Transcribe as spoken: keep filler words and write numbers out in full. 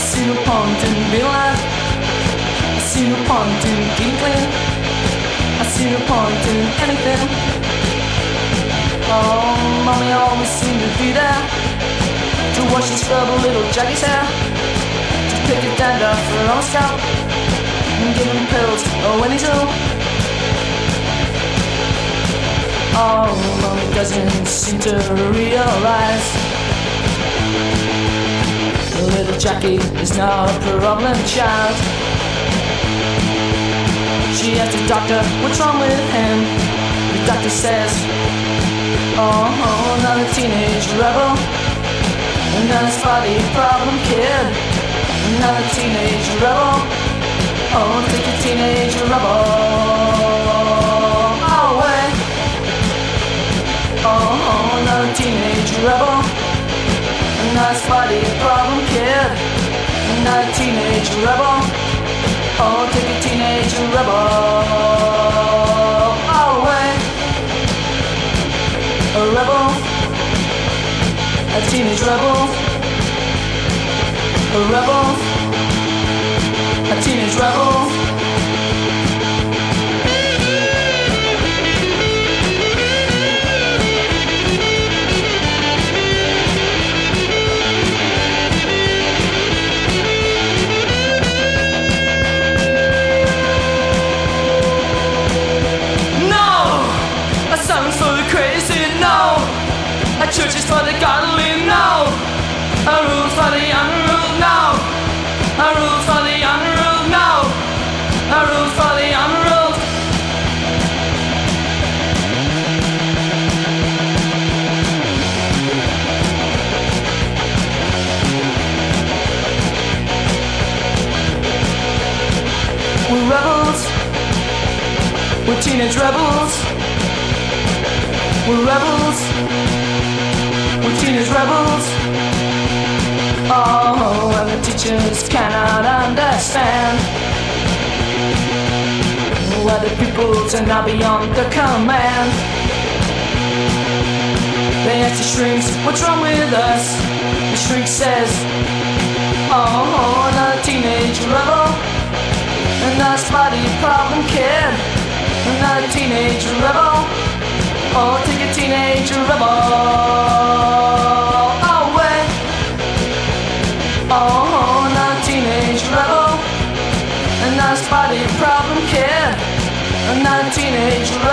see no point in being alive. I see no point in getting clean. I see no point in anything. Oh, mommy always seemed to be there to wash and scrub a little Jackie's hair, to pick a dandruff on his scalp and give him pills oh, when he's ill. Oh, mommy doesn't seem to realize little Jackie is now a problem child. She asked the doctor what's wrong with him. The doctor says, oh, another teenage rebel, another spotty problem kid, another teenage rebel. Oh, take a teenage rebel away. Oh, another teenage rebel, another spotty problem kid, another teenage rebel. Oh, take a teenage rebel away. A rebel, a teenage rebel, a rebel, a teenage rebel. A church is for the godly, no. A rule for the unruled, no. A rule for the unruled, no. A rule for the unruled. We're rebels. We're teenage rebels. We're rebels. We're teenage rebels. Oh, and the teachers cannot understand why the pupils are now beyond their command. They ask the shrinks, what's wrong with us? The shrink says, oh, another teenage rebel, another spotty problem kid, another teenage rebel. Oh, take a teenage rebel away. Oh, another teenage rebel, another spotty problem kid, another teenage rebel.